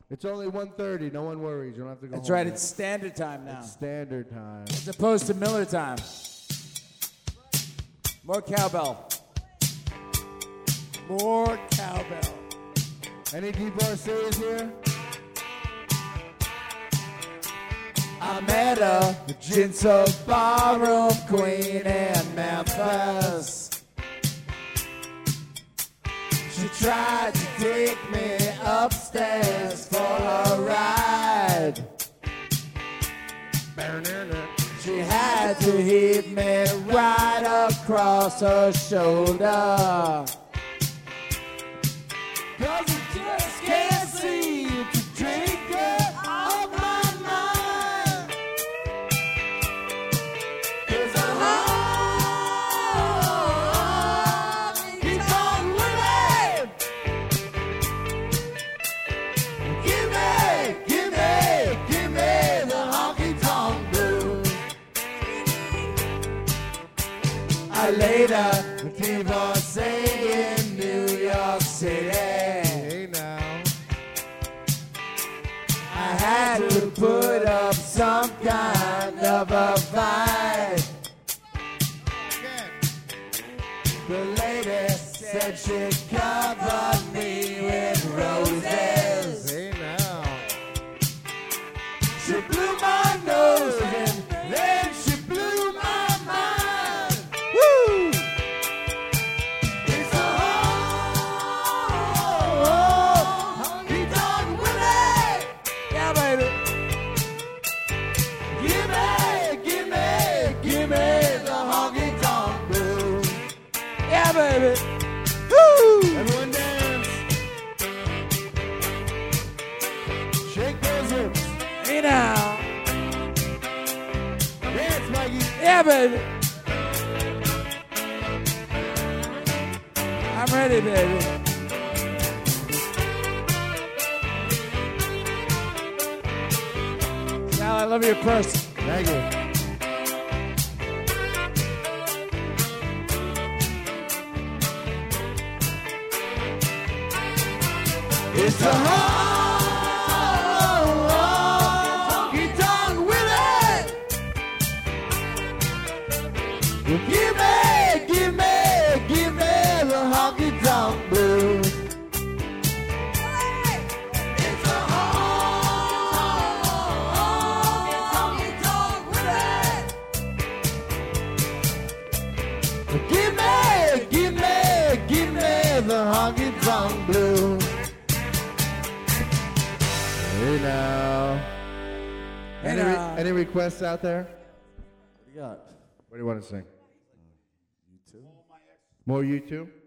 It's only 1:30. No one worries. You don't have to go That's home right. yet. It's standard time now. It's standard time. As opposed to Miller time. More cowbell. More cowbell. Any divorcees here? I met a Jinso ballroom queen in Memphis. She tried to take me upstairs for a ride. She had to heave me right across her shoulder. 'Cause I just can't seem to drink her off my mind. 'Cause her heart keeps on winning. Give me the honky-tonk blues. I laid a divorcee in New York City. Hey now. I had to put up some kind of a fight. The lady said she'd cover me with roses. Hey now. She blew my nose and then she blew my mind. Woo! It's a honky-tonk Willie. Yeah, baby. Give me the honky-tonk blues. Yeah, baby. Woo! Everyone dance. Shake those hips. Hey now. Dance, Mikey. Yeah, baby. I'm ready, baby. Sal, I love your purse. Thank you. It's a honky-tonk Willie. Give me the honky-tonk blues. It's a honky-tonk Willie. Give me the honky-tonk blues. Hey now. Hey Any, now. any requests out there? What do you got? What do you want to sing? You too? More U2?